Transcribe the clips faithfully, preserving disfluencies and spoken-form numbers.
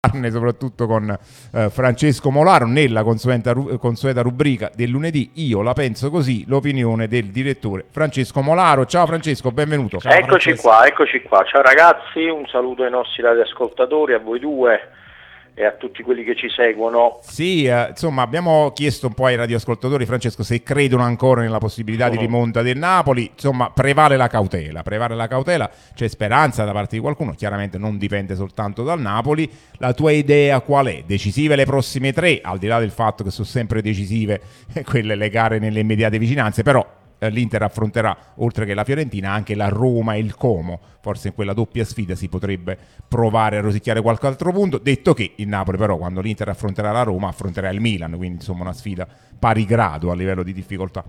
soprattutto con eh, Francesco Molaro nella consueta, consueta rubrica del lunedì. Io la penso così, l'opinione del direttore Francesco Molaro. Ciao Francesco, benvenuto. Ciao, eccoci Francesco. qua, eccoci qua. Ciao ragazzi, un saluto ai nostri radioascoltatori, a voi due e a tutti quelli che ci seguono. Sì, eh, insomma abbiamo chiesto un po' ai radioascoltatori, Francesco, se credono ancora nella possibilità uh-huh. di rimonta del Napoli. Insomma prevale la cautela, prevale la cautela, c'è speranza da parte di qualcuno, chiaramente non dipende soltanto dal Napoli. La tua idea qual è? Decisive le prossime tre, al di là del fatto che sono sempre decisive quelle le gare nelle immediate vicinanze, però l'Inter affronterà, oltre che la Fiorentina, anche la Roma e il Como. Forse in quella doppia sfida si potrebbe provare a rosicchiare qualche altro punto, detto che il Napoli però quando l'Inter affronterà la Roma affronterà il Milan, quindi insomma una sfida pari grado a livello di difficoltà.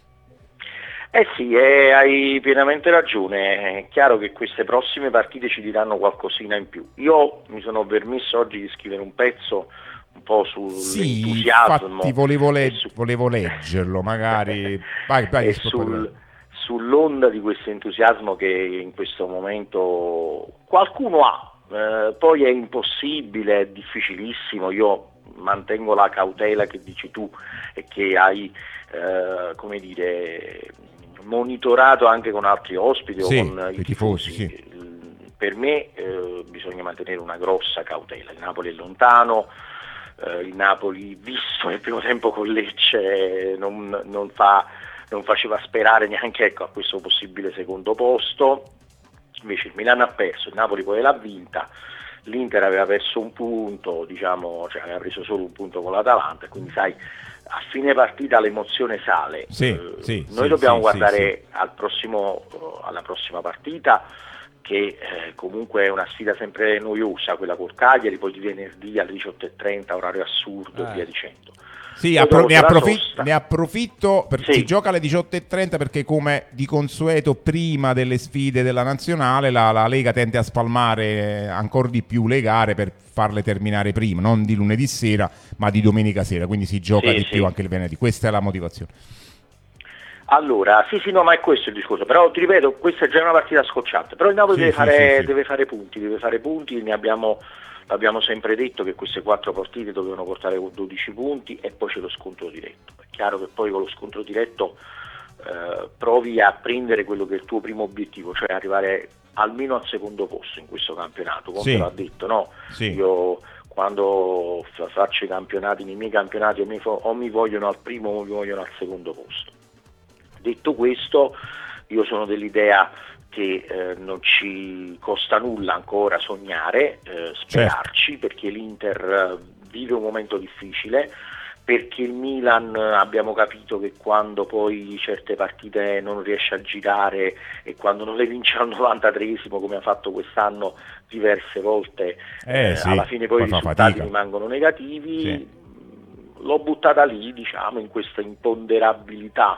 Eh sì, eh, hai pienamente ragione, è chiaro che queste prossime partite ci diranno qualcosina in più. Io mi sono permesso oggi di scrivere un pezzo un po' sull'entusiasmo. Sì, infatti volevo, le- su- volevo leggerlo, magari vai, vai, sul, sull'onda di questo entusiasmo che in questo momento qualcuno ha, eh, poi è impossibile, è difficilissimo, io mantengo la cautela che dici tu e che hai, eh, come dire, monitorato anche con altri ospiti sì, o con i tifosi. Sì. Per me eh, bisogna mantenere una grossa cautela, il Napoli è lontano. Uh, il Napoli, visto nel primo tempo con Lecce, non, non, fa, non faceva sperare neanche ecco, a questo possibile secondo posto. Invece il Milan ha perso, il Napoli poi l'ha vinta, l'Inter aveva perso un punto, diciamo, cioè aveva preso solo un punto con l'Atalanta, quindi sai, a fine partita l'emozione sale. Sì, uh, sì, noi sì, dobbiamo sì, guardare sì, sì. Al prossimo, uh, alla prossima partita, che eh, comunque è una sfida sempre noiosa, quella col Cagliari, poi di venerdì alle diciotto e trenta, orario assurdo e eh. via dicendo. Sì, appro- ne, approfitt- ne approfitto, per- sì. Si gioca alle diciotto e trenta perché come di consueto prima delle sfide della nazionale la, la Lega tende a spalmare ancora di più le gare per farle terminare prima, non di lunedì sera ma di domenica sera, quindi si gioca sì, di sì. più anche il venerdì, questa è la motivazione. Allora, sì sì no, ma è questo il discorso, però ti ripeto, questa è già una partita scocciante, però il Napoli sì, deve, sì, fare, sì, sì. deve fare punti, deve fare punti, ne abbiamo, l'abbiamo sempre detto che queste quattro partite dovevano portare dodici punti e poi c'è lo scontro diretto. È chiaro che poi con lo scontro diretto eh, provi a prendere quello che è il tuo primo obiettivo, cioè arrivare almeno al secondo posto in questo campionato, come sì. l'ha detto, no? Sì. Io quando faccio i campionati, nei miei campionati o mi, o mi vogliono al primo o mi vogliono al secondo posto. Detto questo, io sono dell'idea che eh, non ci costa nulla ancora sognare, eh, sperarci, certo. Perché l'Inter vive un momento difficile, perché il Milan abbiamo capito che quando poi certe partite non riesce a girare e quando non le vince al novantatreesimo come ha fatto quest'anno diverse volte, eh, eh, sì. alla fine poi, poi i risultati fatica. rimangono negativi. Sì. L'ho buttata lì, diciamo, in questa imponderabilità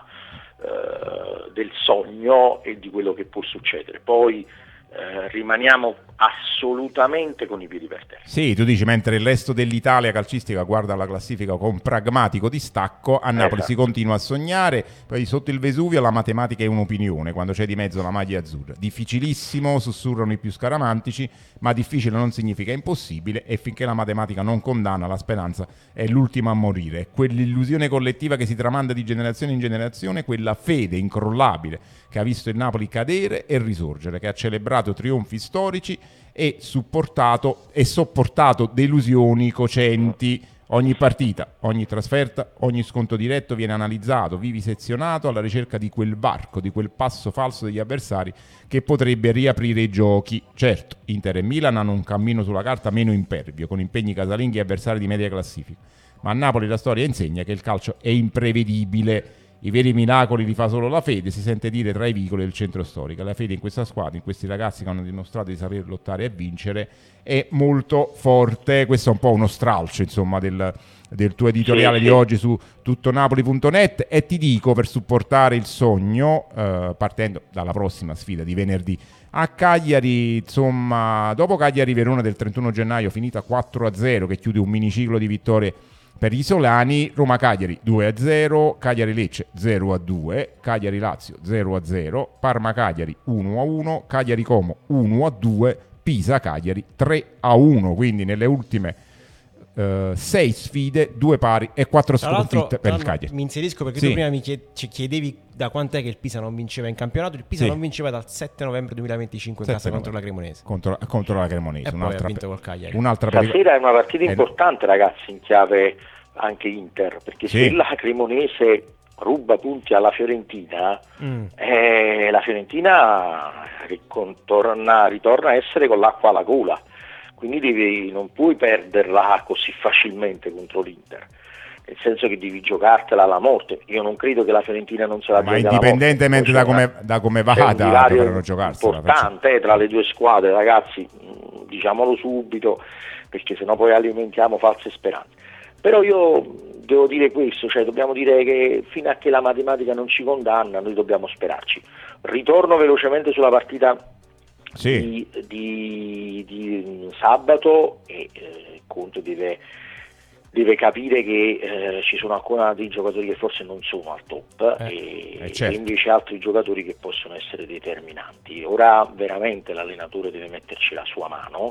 Uh, del sogno e di quello che può succedere. Poi uh, rimaniamo assolutamente con i piedi per terra. Sì, tu dici, mentre il resto dell'Italia calcistica guarda la classifica con pragmatico distacco, a Napoli esatto. si continua a sognare, poi sotto il Vesuvio la matematica è un'opinione, quando c'è di mezzo la maglia azzurra. Difficilissimo, sussurrano i più scaramantici, ma difficile non significa impossibile e finché la matematica non condanna, la speranza è l'ultima a morire. È quell'illusione collettiva che si tramanda di generazione in generazione, quella fede incrollabile che ha visto il Napoli cadere e risorgere, che ha celebrato trionfi storici e supportato e sopportato delusioni cocenti. Ogni partita, ogni trasferta, ogni sconto diretto viene analizzato, vivisezionato alla ricerca di quel varco, di quel passo falso degli avversari che potrebbe riaprire i giochi. Certo, Inter e Milan hanno un cammino sulla carta meno impervio, con impegni casalinghi e avversari di media classifica. Ma a Napoli la storia insegna che il calcio è imprevedibile. I veri miracoli li fa solo la fede, si sente dire tra i vicoli del centro storico. La fede in questa squadra, in questi ragazzi che hanno dimostrato di saper lottare e vincere, è molto forte. Questo è un po' uno stralcio, insomma, del, del tuo editoriale sì, di sì. oggi su tuttonapoli punto net. E ti dico, per supportare il sogno, eh, partendo dalla prossima sfida di venerdì a Cagliari, insomma, dopo Cagliari-Verona del trentuno gennaio, finita quattro a zero, che chiude un miniciclo di vittorie per gli isolani, Roma-Cagliari due a zero, Cagliari-Lecce zero a due, Cagliari-Lazio zero a zero, Parma-Cagliari uno a uno, Cagliari-Como uno a due, Pisa-Cagliari tre a uno, quindi nelle ultime uh, sei sfide, due pari e quattro sconfitte per il Cagliari. Mi inserisco perché sì. tu prima mi chied- ci chiedevi da quant'è che il Pisa non vinceva in campionato. Il Pisa sì. non vinceva dal sette novembre duemilaventicinque in casa contro la Cremonese. Contro, contro la Cremonese. E un'altra, poi ha vinto col Cagliari. Un'altra Stasera è una partita importante, eh, ragazzi, in chiave anche Inter, perché sì. se la Cremonese ruba punti alla Fiorentina, mm. eh, la Fiorentina ritorna, ritorna a essere con l'acqua alla gola, quindi devi, non puoi perderla così facilmente contro l'Inter, nel senso che devi giocartela alla morte. Io non credo che la Fiorentina non se la giochi alla morte, ma indipendentemente da come, da come vada dovranno giocarsela. Importante eh, tra le due squadre, ragazzi, diciamolo subito, perché sennò poi alimentiamo false speranze. Però io devo dire questo, cioè dobbiamo dire che fino a che la matematica non ci condanna noi dobbiamo sperarci. Ritorno velocemente sulla partita sì. di, di, di sabato e eh, Conte deve, deve capire che eh, ci sono ancora dei giocatori che forse non sono al top eh, e, eh certo. e invece altri giocatori che possono essere determinanti. Ora veramente l'allenatore deve metterci la sua mano,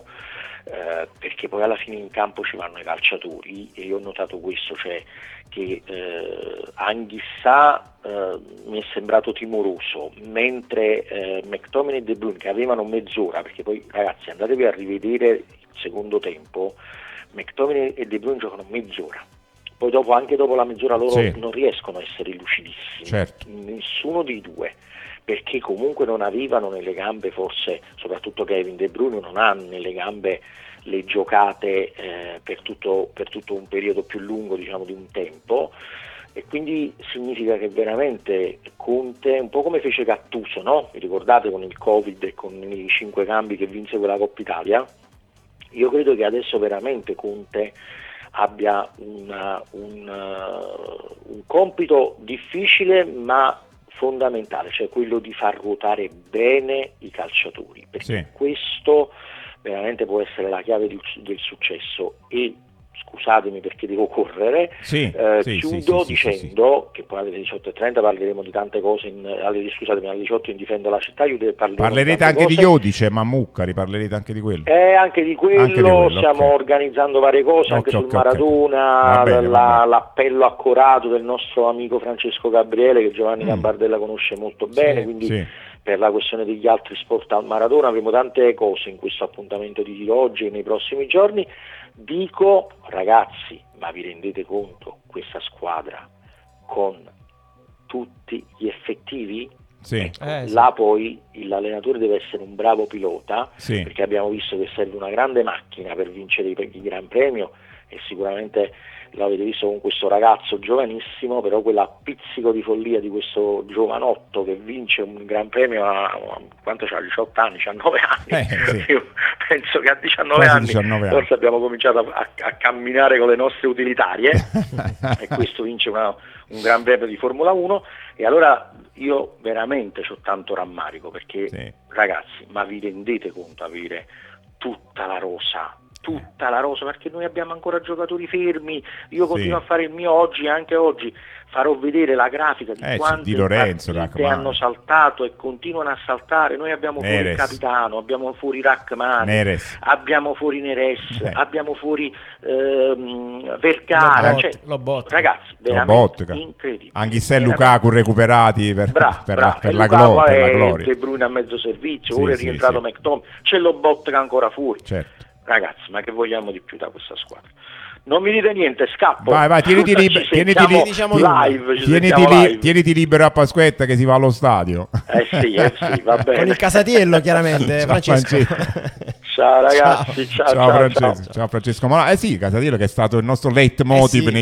Eh, perché poi alla fine in campo ci vanno i calciatori, e io ho notato questo, cioè che eh, Anghissà eh, mi è sembrato timoroso, mentre eh, McTominay e De Bruyne, che avevano mezz'ora, perché poi ragazzi andatevi a rivedere il secondo tempo, McTominay e De Bruyne giocano mezz'ora, poi dopo, anche dopo la mezz'ora loro sì. non riescono a essere lucidissimi, certo. nessuno dei due, perché comunque non avevano nelle gambe, forse soprattutto Kevin De Bruyne non ha nelle gambe le giocate eh, per, tutto, per tutto un periodo più lungo, diciamo di un tempo, e quindi significa che veramente Conte, un po' come fece Gattuso, no? Vi ricordate con il Covid e con i cinque cambi che vinse quella Coppa Italia? Io credo che adesso veramente Conte abbia una, un, uh, un compito difficile ma fondamentale, cioè quello di far ruotare bene i calciatori, perché sì. questo veramente può essere la chiave di, del successo. E scusatemi perché devo correre, sì, eh, sì, chiudo sì, sì, dicendo sì, sì. che poi alle diciotto e trenta parleremo di tante cose, in, alle, scusatemi alle diciotto in Difendo la città, parlerete anche cose. Di Iodice, Mammucca, riparlerete anche di quello? Eh, anche di quello, anche di quello stiamo okay. organizzando varie cose, okay, anche sul okay, Maradona, okay. Va bene, la, va bene. L'appello accorato del nostro amico Francesco Gabriele, che Giovanni mm. Gambardella conosce molto bene, sì, quindi sì. per la questione degli altri sport al Maradona avremo tante cose in questo appuntamento di oggi e nei prossimi giorni. Dico ragazzi, ma vi rendete conto, questa squadra con tutti gli effettivi? Sì. Ecco, eh, sì. là poi l'allenatore deve essere un bravo pilota, sì. perché abbiamo visto che serve una grande macchina per vincere il Gran Premio, e sicuramente l'avete visto con questo ragazzo giovanissimo, però quella pizzico di follia di questo giovanotto che vince un Gran Premio a, a quanto c'ha, diciotto anni, diciannove anni, eh, sì. io penso che a diciannove anni diciannove forse anni. abbiamo cominciato a, a camminare con le nostre utilitarie e questo vince una, un Gran Premio di Formula uno, e allora io veramente ho tanto rammarico, perché sì. ragazzi, ma vi rendete conto avere tutta la rosa tutta la rosa, perché noi abbiamo ancora giocatori fermi. Io continuo sì. a fare il mio oggi, anche oggi farò vedere la grafica di eh, quante di Lorenzo, partite hanno saltato e continuano a saltare. Noi abbiamo Neres. fuori il capitano, abbiamo fuori Rachmani, Neres. abbiamo fuori Neres, eh. abbiamo fuori ehm, Vergara, Lobot, cioè, Lobot. ragazzi, veramente Lobot, incredibile. Anche se Lukaku recuperati per, bra, per, bra. per, la, glo- per la gloria. gloria. De Bruyne a mezzo servizio, sì, ora è sì, rientrato sì. McTominay, c'è Lobot che è ancora fuori. Certo. Ragazzi, ma che vogliamo di più da questa squadra? Non mi dite niente, scappo. Vai, vai, tieniti, lib- tieniti, li- diciamo live, tieniti, li- live. tieniti libero a Pasquetta che si va allo stadio. Eh sì, eh sì, va bene. Con il Casatiello, chiaramente, ciao, Francesco. Ciao ragazzi, ciao, ciao, ciao, ciao, Francesco, ciao. ciao Francesco. Ma eh sì, Casatiello che è stato il nostro leitmotiv eh sì.